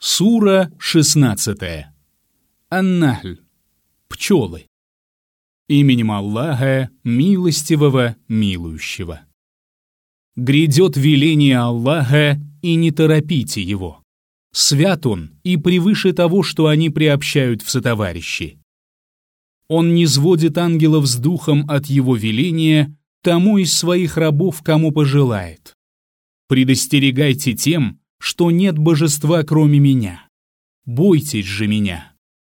Сура 16. Ан-Нахль. Пчелы. Именем Аллаха, милостивого, милующего. Грядет веление Аллаха, и не торопите его. Свят он и превыше того, что они приобщают в сотоварищи. Он низводит ангелов с духом от его веления тому из своих рабов, кому пожелает. Предостерегайте тем, что нет божества, кроме меня. Бойтесь же меня.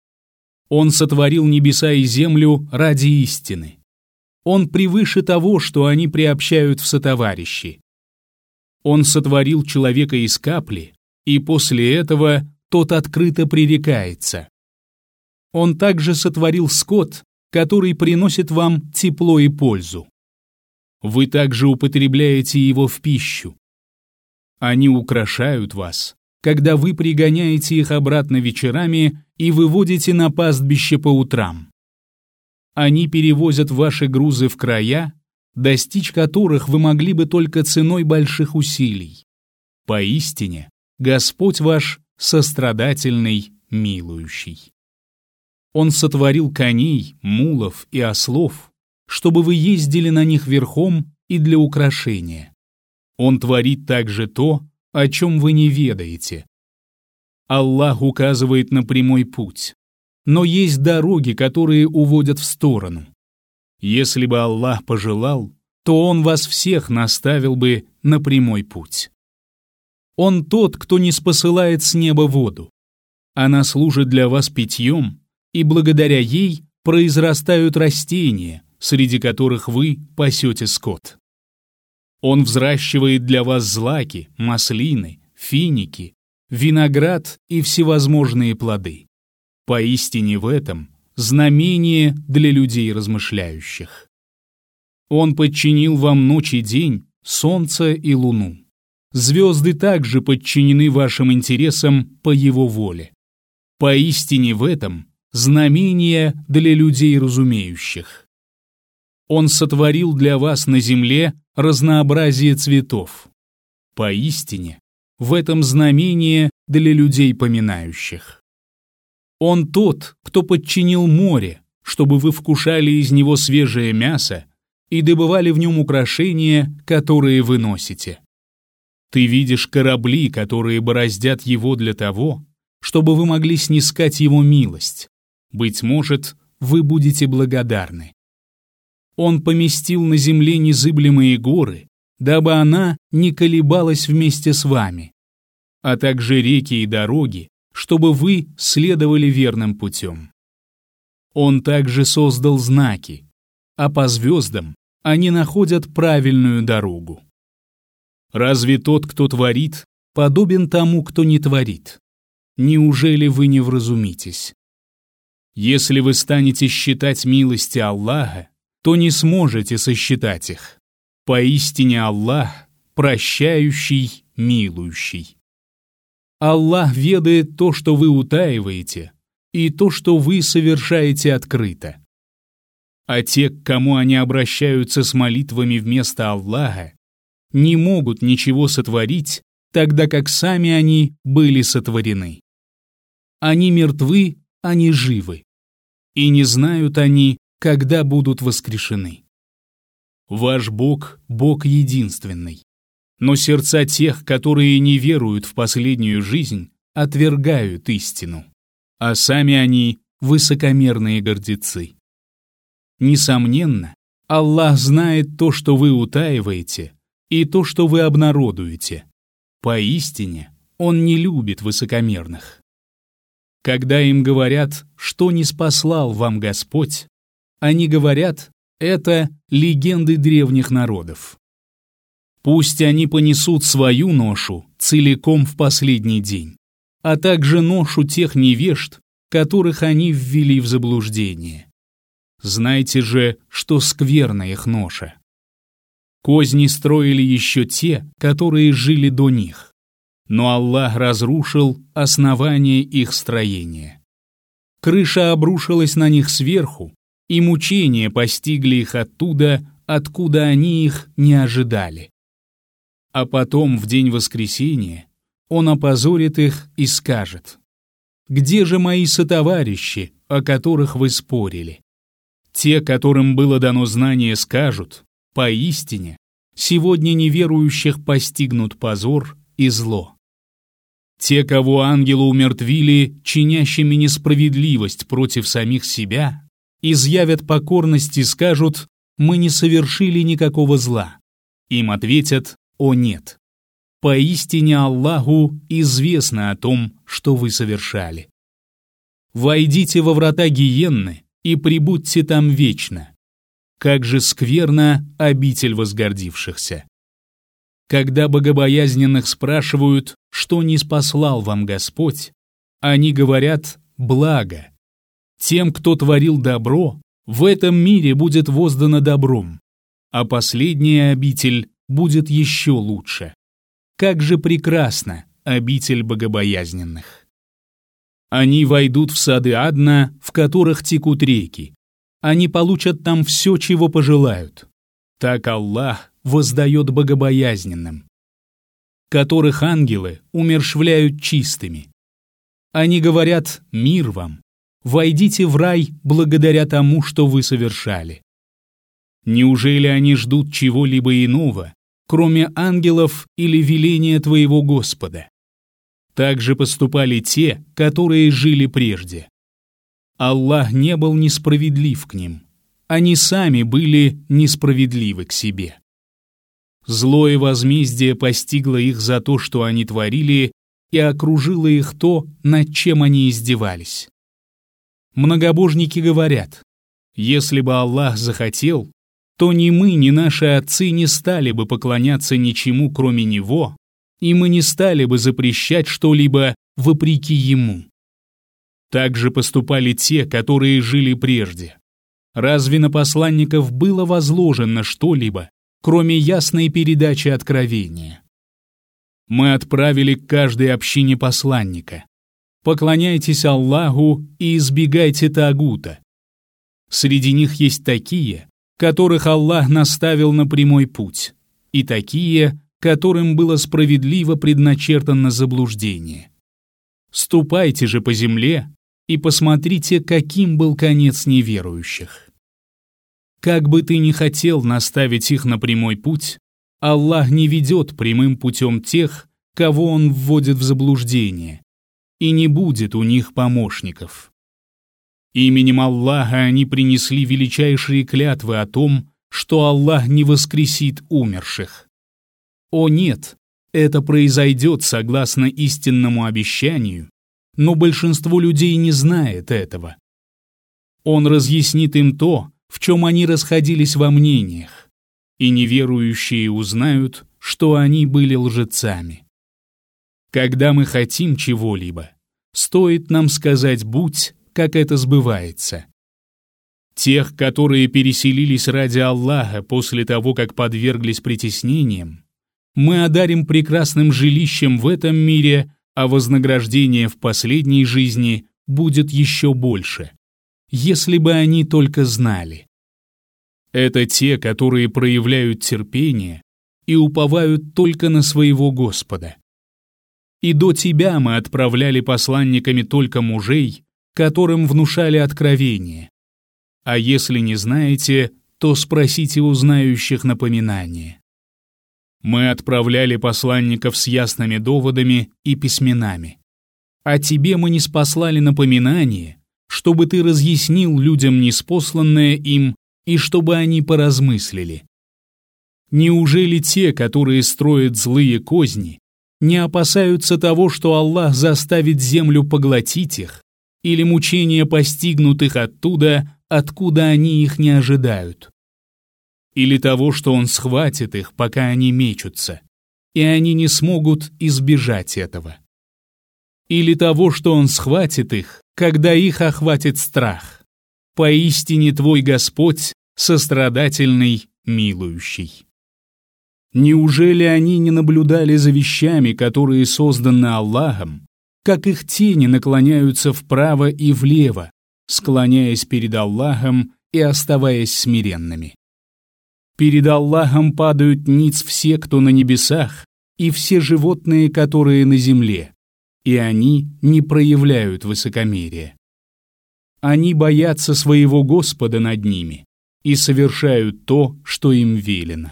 Он сотворил небеса и землю ради истины. Он превыше того, что они приобщают в сотоварищи. Он сотворил человека из капли, и после этого тот открыто пререкается. Он также сотворил скот, который приносит вам тепло и пользу. Вы также употребляете его в пищу. Они украшают вас, когда вы пригоняете их обратно вечерами и выводите на пастбище по утрам. Они перевозят ваши грузы в края, достичь которых вы могли бы только ценой больших усилий. Поистине, Господь ваш сострадательный, милующий. Он сотворил коней, мулов и ослов, чтобы вы ездили на них верхом и для украшения. Он творит также то, о чем вы не ведаете. Аллах указывает на прямой путь, но есть дороги, которые уводят в сторону. Если бы Аллах пожелал, то Он вас всех наставил бы на прямой путь. Он тот, кто не спосылает с неба воду. Она служит для вас питьем, и благодаря ей произрастают растения, среди которых вы пасете скот. Он взращивает для вас злаки, маслины, финики, виноград и всевозможные плоды. Поистине в этом знамение для людей размышляющих. Он подчинил вам ночь и день, солнце и луну. Звезды также подчинены вашим интересам по его воле. Поистине в этом знамение для людей разумеющих. Он сотворил для вас на земле разнообразие цветов. Поистине, в этом знамение для людей поминающих. Он тот, кто подчинил море, чтобы вы вкушали из него свежее мясо и добывали в нем украшения, которые вы носите. Ты видишь корабли, которые бороздят его для того, чтобы вы могли снискать его милость. Быть может, вы будете благодарны. Он поместил на земле незыблемые горы, дабы она не колебалась вместе с вами, а также реки и дороги, чтобы вы следовали верным путем. Он также создал знаки, а по звездам они находят правильную дорогу. Разве тот, кто творит, подобен тому, кто не творит? Неужели вы не вразумитесь? Если вы станете считать милости Аллаха, то не сможете сосчитать их. Поистине Аллах – прощающий, милующий. Аллах ведает то, что вы утаиваете, и то, что вы совершаете открыто. А те, к кому они обращаются с молитвами вместо Аллаха, не могут ничего сотворить, тогда как сами они были сотворены. Они мертвы, они живы, и не знают они, когда будут воскрешены. Ваш Бог – Бог единственный, но сердца тех, которые не веруют в последнюю жизнь, отвергают истину, а сами они – высокомерные гордецы. Несомненно, Аллах знает то, что вы утаиваете, и то, что вы обнародуете. Поистине, Он не любит высокомерных. Когда им говорят, что ниспослал вам Господь, они говорят, это легенды древних народов. Пусть они понесут свою ношу целиком в последний день, а также ношу тех невежд, которых они ввели в заблуждение. Знайте же, что скверна их ноша. Козни строили еще те, которые жили до них, но Аллах разрушил основание их строения. Крыша обрушилась на них сверху, и мучения постигли их оттуда, откуда они их не ожидали. А потом, в день воскресения, Он опозорит их и скажет: «Где же мои сотоварищи, о которых вы спорили?» Те, которым было дано знание, скажут: «Поистине, сегодня неверующих постигнут позор и зло». Те, кого ангелы умертвили, чинящими несправедливость против самих себя, изъявят покорность и скажут: «Мы не совершили никакого зла». Им ответят: «О нет! Поистине Аллаху известно о том, что вы совершали. Войдите во врата гиенны и пребудьте там вечно. Как же скверна обитель возгордившихся». Когда богобоязненных спрашивают, что ниспослал вам Господь, они говорят: «Благо». Тем, кто творил добро, в этом мире будет воздано добром, а последняя обитель будет еще лучше. Как же прекрасна обитель богобоязненных! Они войдут в сады Адна, в которых текут реки. Они получат там все, чего пожелают. Так Аллах воздает богобоязненным, которых ангелы умерщвляют чистыми. Они говорят: «Мир вам! Войдите в рай благодаря тому, что вы совершали». Неужели они ждут чего-либо иного, кроме ангелов или веления твоего Господа? Так же поступали те, которые жили прежде. Аллах не был несправедлив к ним. Они сами были несправедливы к себе. Злое возмездие постигло их за то, что они творили, и окружило их то, над чем они издевались. Многобожники говорят: «Если бы Аллах захотел, то ни мы, ни наши отцы не стали бы поклоняться ничему, кроме Него, и мы не стали бы запрещать что-либо вопреки Ему». Так же поступали те, которые жили прежде. Разве на посланников было возложено что-либо, кроме ясной передачи откровения? Мы отправили к каждой общине посланника: поклоняйтесь Аллаху и избегайте тагута. Среди них есть такие, которых Аллах наставил на прямой путь, и такие, которым было справедливо предначертано заблуждение. Ступайте же по земле и посмотрите, каким был конец неверующих. Как бы ты ни хотел наставить их на прямой путь, Аллах не ведет прямым путем тех, кого Он вводит в заблуждение, и не будет у них помощников. Именем Аллаха они принесли величайшие клятвы о том, что Аллах не воскресит умерших. О нет, это произойдет согласно истинному обещанию, но большинство людей не знает этого. Он разъяснит им то, в чем они расходились во мнениях, и неверующие узнают, что они были лжецами. Когда мы хотим чего-либо, стоит нам сказать «будь», как это сбывается. Тех, которые переселились ради Аллаха после того, как подверглись притеснениям, мы одарим прекрасным жилищем в этом мире, а вознаграждение в последней жизни будет еще больше, если бы они только знали. Это те, которые проявляют терпение и уповают только на своего Господа. И до тебя мы отправляли посланниками только мужей, которым внушали откровение. А если не знаете, то спросите у знающих напоминание. Мы отправляли посланников с ясными доводами и письменами. А тебе мы ниспослали напоминание, чтобы ты разъяснил людям ниспосланное им и чтобы они поразмыслили. Неужели те, которые строят злые козни, не опасаются того, что Аллах заставит землю поглотить их, или мучения постигнут их оттуда, откуда они их не ожидают? Или того, что Он схватит их, пока они мечутся, и они не смогут избежать этого? Или того, что Он схватит их, когда их охватит страх? Поистине твой Господь сострадательный, милующий. Неужели они не наблюдали за вещами, которые созданы Аллахом, как их тени наклоняются вправо и влево, склоняясь перед Аллахом и оставаясь смиренными? Перед Аллахом падают ниц все, кто на небесах, и все животные, которые на земле, и они не проявляют высокомерия. Они боятся своего Господа над ними и совершают то, что им велено.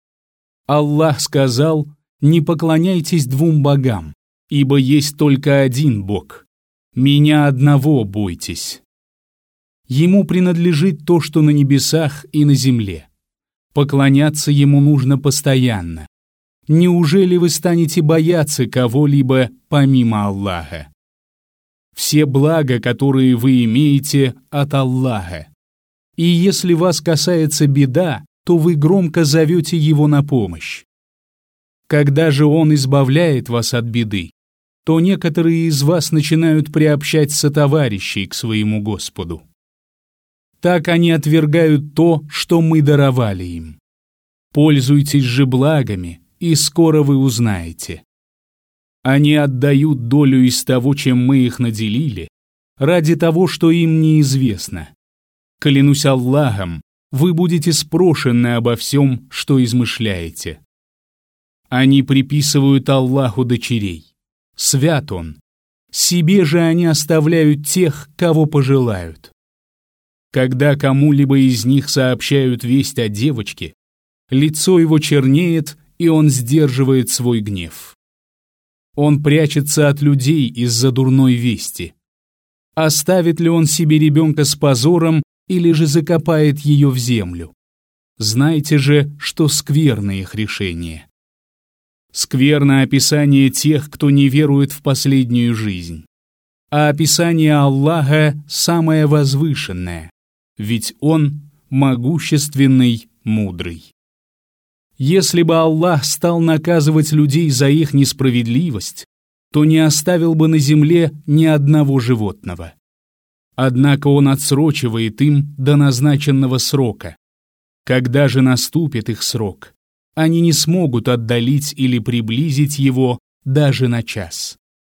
Аллах сказал: «Не поклоняйтесь двум богам, ибо есть только один Бог. Меня одного бойтесь». Ему принадлежит то, что на небесах и на земле. Поклоняться Ему нужно постоянно. Неужели вы станете бояться кого-либо помимо Аллаха? Все блага, которые вы имеете, от Аллаха. И если вас касается беда, то вы громко зовете Его на помощь. Когда же Он избавляет вас от беды, то некоторые из вас начинают приобщать сотоварищей к своему Господу. Так они отвергают то, что мы даровали им. Пользуйтесь же благами, и скоро вы узнаете. Они отдают долю из того, чем мы их наделили, ради того, что им неизвестно. Клянусь Аллахом, вы будете спрошены обо всем, что измышляете. Они приписывают Аллаху дочерей. Свят Он. Себе же они оставляют тех, кого пожелают. Когда кому-либо из них сообщают весть о девочке, лицо его чернеет, и он сдерживает свой гнев. Он прячется от людей из-за дурной вести. Оставит ли он себе ребенка с позором или же закопает ее в землю? Знайте же, что скверно их решение. Скверно описание тех, кто не верует в последнюю жизнь. А описание Аллаха самое возвышенное, ведь Он могущественный, мудрый. Если бы Аллах стал наказывать людей за их несправедливость, то не оставил бы на земле ни одного животного. Однако Он отсрочивает им до назначенного срока. Когда же наступит их срок, они не смогут отдалить или приблизить его даже на час.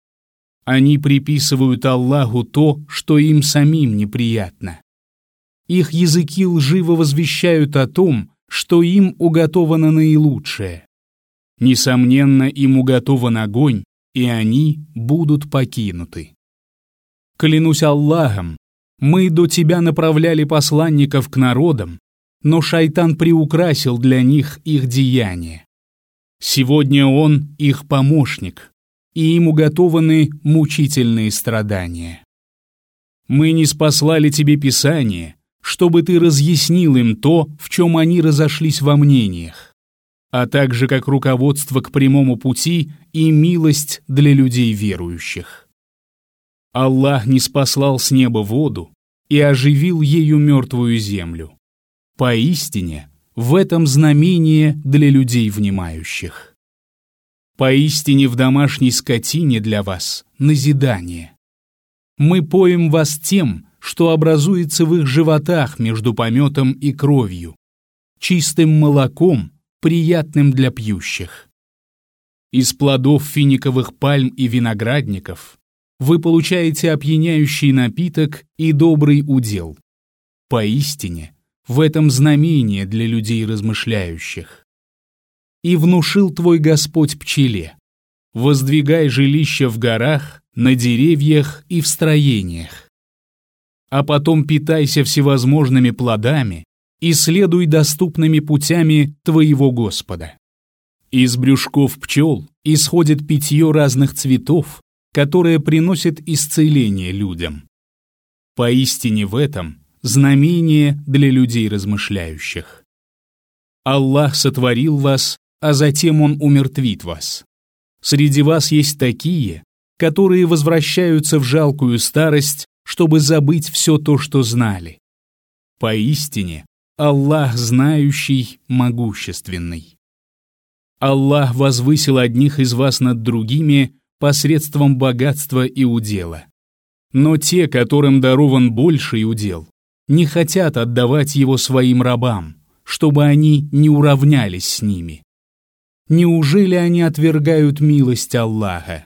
Они приписывают Аллаху то, что им самим неприятно. Их языки лживо возвещают о том, что им уготовано наилучшее. Несомненно, им уготован огонь, и они будут покинуты. Клянусь Аллахом, мы до тебя направляли посланников к народам, но шайтан приукрасил для них их деяния. Сегодня он их помощник, и им уготованы мучительные страдания. Мы ниспослали тебе Писание, чтобы ты разъяснил им то, в чем они разошлись во мнениях, а также как руководство к прямому пути и милость для людей верующих. Аллах ниспослал с неба воду и оживил ею мертвую землю. Поистине, в этом знамение для людей внимающих. Поистине в домашней скотине для вас назидание. Мы поим вас тем, что образуется в их животах между пометом и кровью, чистым молоком, приятным для пьющих. Из плодов финиковых пальм и виноградников вы получаете опьяняющий напиток и добрый удел. Поистине, в этом знамение для людей размышляющих. И внушил твой Господь пчеле: воздвигай жилища в горах, на деревьях и в строениях. А потом питайся всевозможными плодами и следуй доступными путями твоего Господа. Из брюшков пчел исходит питье разных цветов, которое приносит исцеление людям. Поистине в этом знамение для людей размышляющих. Аллах сотворил вас, а затем Он умертвит вас. Среди вас есть такие, которые возвращаются в жалкую старость, чтобы забыть все то, что знали. Поистине, Аллах знающий, могущественный. Аллах возвысил одних из вас над другими посредством богатства и удела. Но те, которым дарован больший удел, не хотят отдавать его своим рабам, чтобы они не уравнялись с ними. Неужели они отвергают милость Аллаха?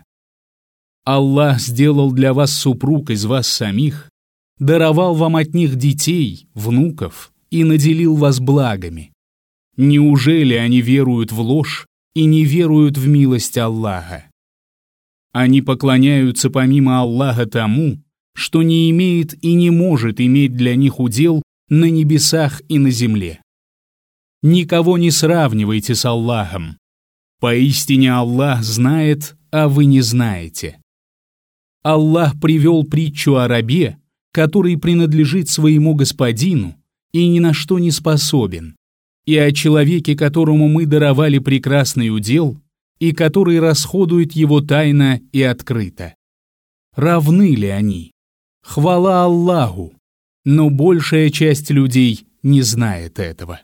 Аллах сделал для вас супруг из вас самих, даровал вам от них детей, внуков и наделил вас благами. Неужели они веруют в ложь и не веруют в милость Аллаха. Они поклоняются помимо Аллаха тому, что не имеет и не может иметь для них удел на небесах и на земле. Никого не сравнивайте с Аллахом. Поистине Аллах знает, а вы не знаете. Аллах привел притчу о рабе, который принадлежит своему господину и ни на что не способен, и о человеке, которому мы даровали прекрасный удел, и который расходует его тайно и открыто. Равны ли они? Хвала Аллаху, но большая часть людей не знает этого.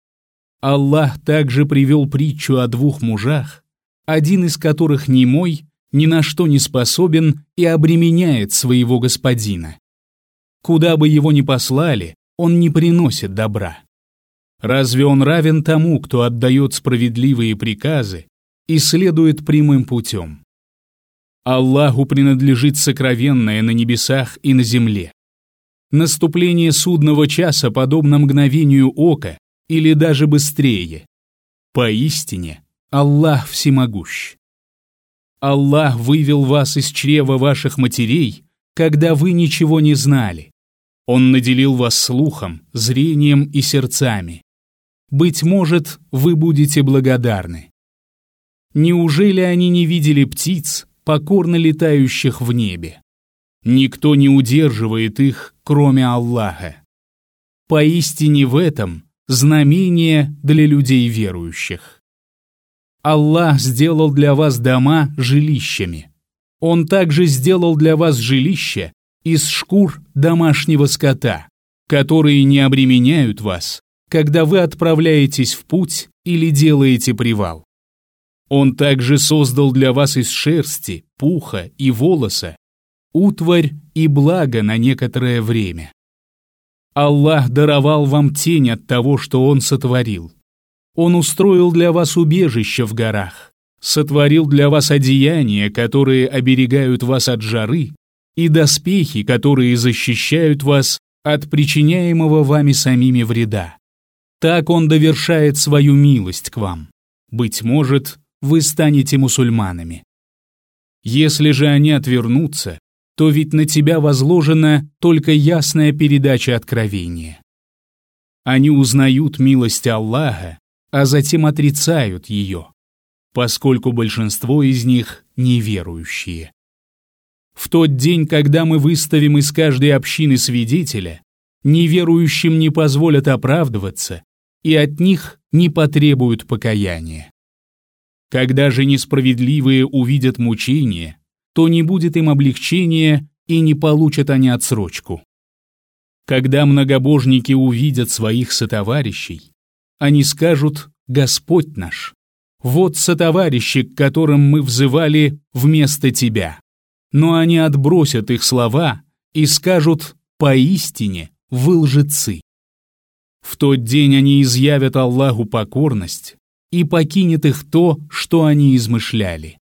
Аллах также привел притчу о двух мужах, один из которых немой, ни на что не способен и обременяет своего господина. Куда бы его ни послали, он не приносит добра. Разве он равен тому, кто отдает справедливые приказы и следует прямым путем? Аллаху принадлежит сокровенное на небесах и на земле. Наступление судного часа подобно мгновению ока или даже быстрее. Поистине, Аллах всемогущ. Аллах вывел вас из чрева ваших матерей, когда вы ничего не знали. Он наделил вас слухом, зрением и сердцами. Быть может, вы будете благодарны. Неужели они не видели птиц, покорно летающих в небе? Никто не удерживает их, кроме Аллаха. Поистине в этом знамение для людей верующих. Аллах сделал для вас дома жилищами. Он также сделал для вас жилища из шкур домашнего скота, которые не обременяют вас, когда вы отправляетесь в путь или делаете привал. Он также создал для вас из шерсти, пуха и волоса утварь и благо на некоторое время. Аллах даровал вам тень от того, что Он сотворил. Он устроил для вас убежище в горах, сотворил для вас одеяния, которые оберегают вас от жары, и доспехи, которые защищают вас от причиняемого вами самими вреда. Так Он довершает свою милость к вам. Быть может, вы станете мусульманами. Если же они отвернутся, то ведь на тебя возложена только ясная передача откровения. Они узнают милость Аллаха, а затем отрицают ее, поскольку большинство из них неверующие. В тот день, когда мы выставим из каждой общины свидетеля, неверующим не позволят оправдываться, и от них не потребуют покаяния. Когда же несправедливые увидят мучения, то не будет им облегчения и не получат они отсрочку. Когда многобожники увидят своих сотоварищей, они скажут: «Господь наш, вот сотоварищи, к которым мы взывали вместо Тебя». Но они отбросят их слова и скажут: «Поистине вы лжецы». В тот день они изъявят Аллаху покорность, и покинет их то, что они измышляли.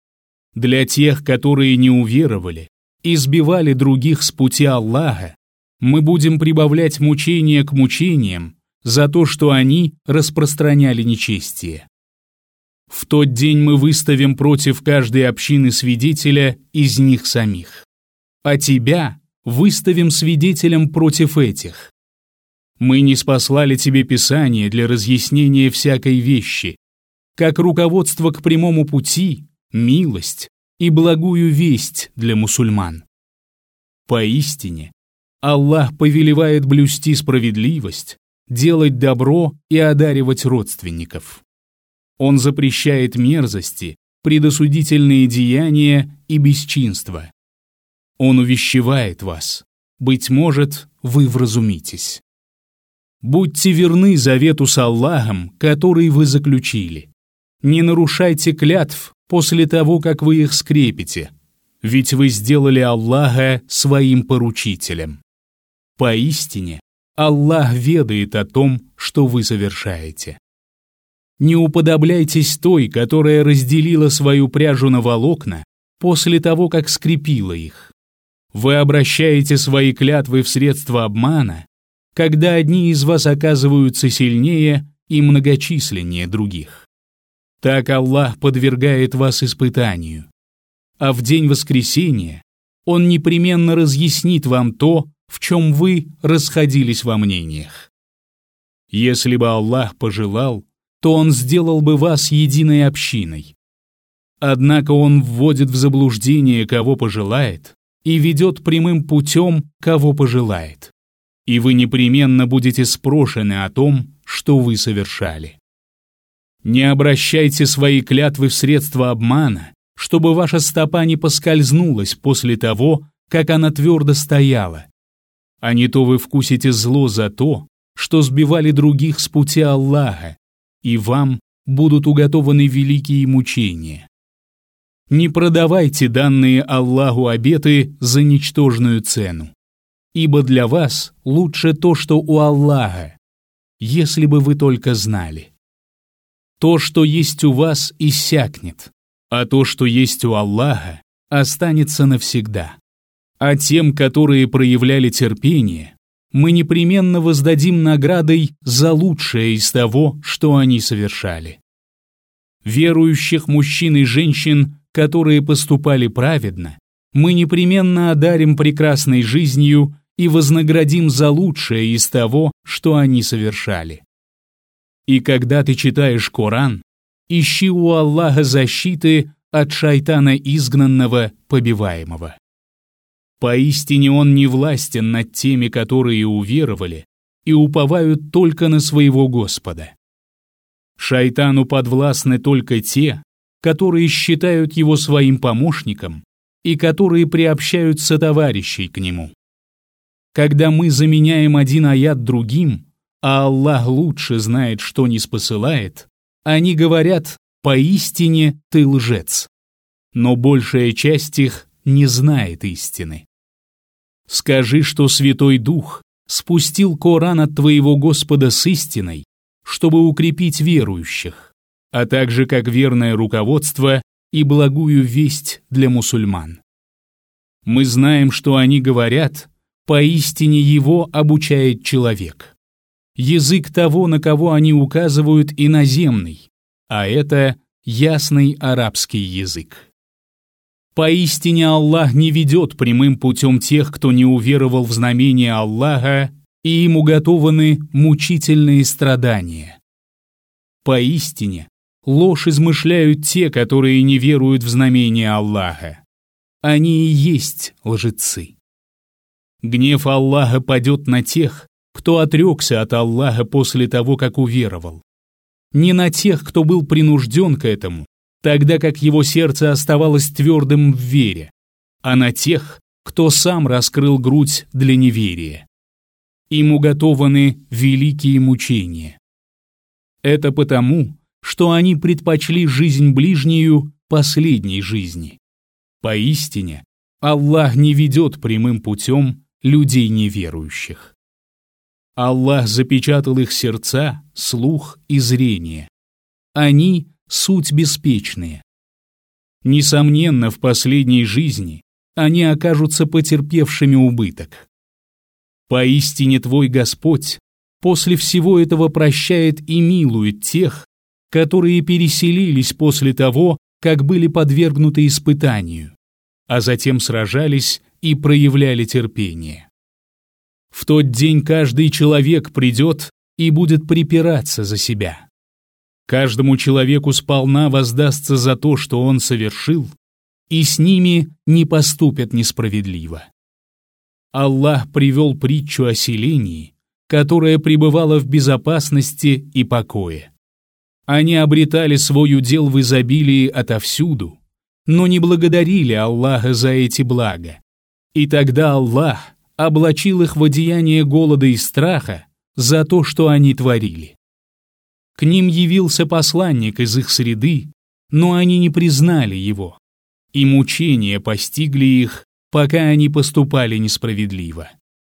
Для тех, которые не уверовали и сбивали других с пути Аллаха, мы будем прибавлять мучения к мучениям за то, что они распространяли нечестие. В тот день мы выставим против каждой общины свидетеля из них самих, а тебя выставим свидетелем против этих. Мы ниспослали тебе Писание для разъяснения всякой вещи, как руководство к прямому пути, милость и благую весть для мусульман. Поистине, Аллах повелевает блюсти справедливость, делать добро и одаривать родственников. Он запрещает мерзости, предосудительные деяния и бесчинства. Он увещевает вас. Быть может, вы вразумитесь. Будьте верны завету с Аллахом, который вы заключили. Не нарушайте клятв после того, как вы их скрепите, ведь вы сделали Аллаха своим поручителем. Поистине, Аллах ведает о том, что вы совершаете. Не уподобляйтесь той, которая разделила свою пряжу на волокна после того, как скрепила их. Вы обращаете свои клятвы в средства обмана, когда одни из вас оказываются сильнее и многочисленнее других. Так Аллах подвергает вас испытанию. А в день воскресения Он непременно разъяснит вам то, в чем вы расходились во мнениях. Если бы Аллах пожелал, то Он сделал бы вас единой общиной. Однако Он вводит в заблуждение, кого пожелает, и ведет прямым путем, кого пожелает. И вы непременно будете спрошены о том, что вы совершали. Не обращайте свои клятвы в средства обмана, чтобы ваша стопа не поскользнулась после того, как она твердо стояла. А не то вы вкусите зло за то, что сбивали других с пути Аллаха, и вам будут уготованы великие мучения. Не продавайте данные Аллаху обеты за ничтожную цену, ибо для вас лучше то, что у Аллаха, если бы вы только знали. То, что есть у вас, иссякнет, а то, что есть у Аллаха, останется навсегда. А тем, которые проявляли терпение, мы непременно воздадим наградой за лучшее из того, что они совершали. Верующих мужчин и женщин, которые поступали праведно, мы непременно одарим прекрасной жизнью и вознаградим за лучшее из того, что они совершали. И когда ты читаешь Коран, ищи у Аллаха защиты от шайтана изгнанного, побиваемого. Поистине Он не властен над теми, которые уверовали и уповают только на своего Господа. Шайтану подвластны только те, которые считают его своим помощником и которые приобщают сотоварищей к нему. Когда мы заменяем один аят другим, а Аллах лучше знает, что ниспосылает, они говорят: «Поистине ты лжец». Но большая часть их не знает истины. Скажи, что Святой Дух спустил Коран от твоего Господа с истиной, чтобы укрепить верующих, а также как верное руководство и благую весть для мусульман. Мы знаем, что они говорят: «Поистине его обучает человек». Язык того, на кого они указывают, иноземный, а это ясный арабский язык. Поистине Аллах не ведет прямым путем тех, кто не уверовал в знамение Аллаха, и им уготованы мучительные страдания. Поистине ложь измышляют те, которые не веруют в знамение Аллаха. Они и есть лжецы. Гнев Аллаха падет на тех, кто отрекся от Аллаха после того, как уверовал. Не на тех, кто был принужден к этому, тогда как его сердце оставалось твердым в вере, а на тех, кто сам раскрыл грудь для неверия. Им уготованы великие мучения. Это потому, что они предпочли жизнь ближнюю последней жизни. Поистине, Аллах не ведет прямым путем людей неверующих. Аллах запечатал их сердца, слух и зрение. Они — суть беспечные. Несомненно, в последней жизни они окажутся потерпевшими убыток. Поистине твой Господь после всего этого прощает и милует тех, которые переселились после того, как были подвергнуты испытанию, а затем сражались и проявляли терпение. В тот день каждый человек придет и будет припираться за себя. Каждому человеку сполна воздастся за то, что он совершил, и с ними не поступят несправедливо. Аллах привел притчу о селении, которое пребывало в безопасности и покое. Они обретали свой удел в изобилии отовсюду, но не благодарили Аллаха за эти блага. И тогда Аллах облачил их в одеяние голода и страха за то, что они творили. К ним явился посланник из их среды, но они не признали его, и мучения постигли их, пока они поступали несправедливо.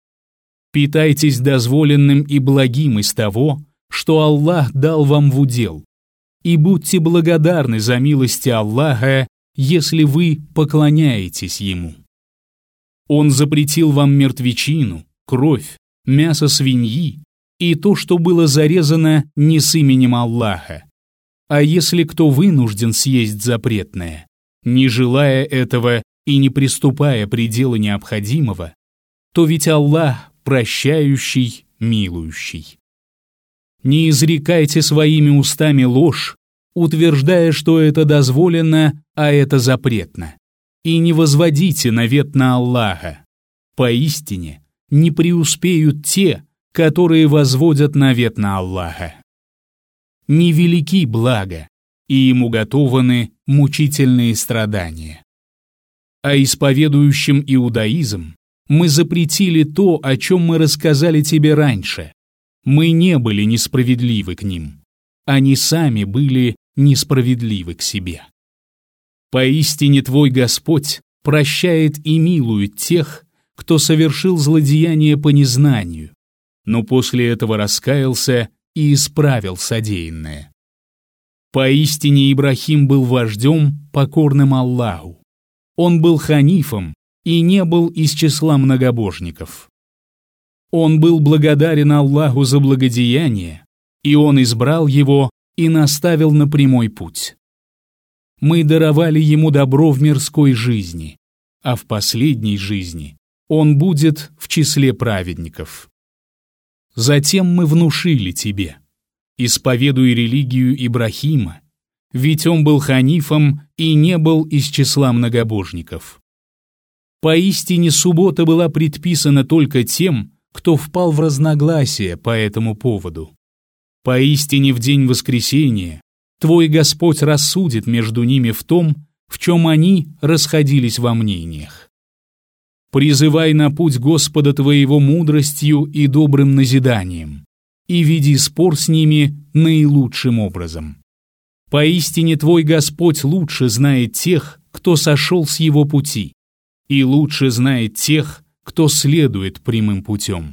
Питайтесь дозволенным и благим из того, что Аллах дал вам в удел, и будьте благодарны за милости Аллаха, если вы поклоняетесь Ему. Он запретил вам мертвечину, кровь, мясо свиньи и то, что было зарезано не с именем Аллаха, А если кто вынужден съесть запретное, не желая этого и не приступая предела необходимого, то ведь Аллах прощающий, милующий. Не изрекайте своими устами ложь, утверждая, что это дозволено, а это запретно, и не возводите навет на Аллаха. Поистине, не преуспеют те, которые возводят навет на Аллаха. Невелики блага, и им уготованы мучительные страдания. А исповедующим иудаизм мы запретили то, о чем мы рассказали тебе раньше. Мы не были несправедливы к ним. Они сами были несправедливы к себе. Поистине твой Господь прощает и милует тех, кто совершил злодеяние по незнанию, но после этого раскаялся и исправил содеянное. Поистине Ибрахим был вождем, покорным Аллаху. Он был ханифом и не был из числа многобожников. Он был благодарен Аллаху за благодеяние, и он избрал его и наставил на прямой путь. Мы даровали ему добро в мирской жизни, а в последней жизни он будет в числе праведников. Затем мы внушили тебе: исповедуй религию Ибрахима, ведь он был ханифом и не был из числа многобожников. Поистине суббота была предписана только тем, кто впал в разногласие по этому поводу. Поистине в день воскресения твой Господь рассудит между ними в том, в чем они расходились во мнениях. Призывай на путь Господа твоего мудростью и добрым назиданием, и веди спор с ними наилучшим образом. Поистине твой Господь лучше знает тех, кто сошел с его пути, и лучше знает тех, кто следует прямым путем.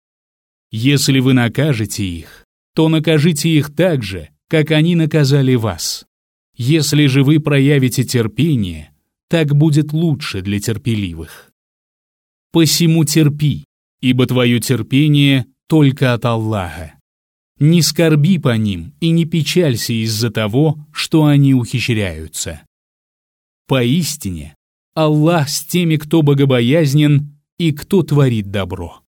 Если вы накажете их, то накажите их так же, как они наказали вас. Если же вы проявите терпение, так будет лучше для терпеливых. Посему терпи, ибо твое терпение только от Аллаха. Не скорби по ним и не печалься из-за того, что они ухищряются. Поистине, Аллах с теми, кто богобоязнен и кто творит добро.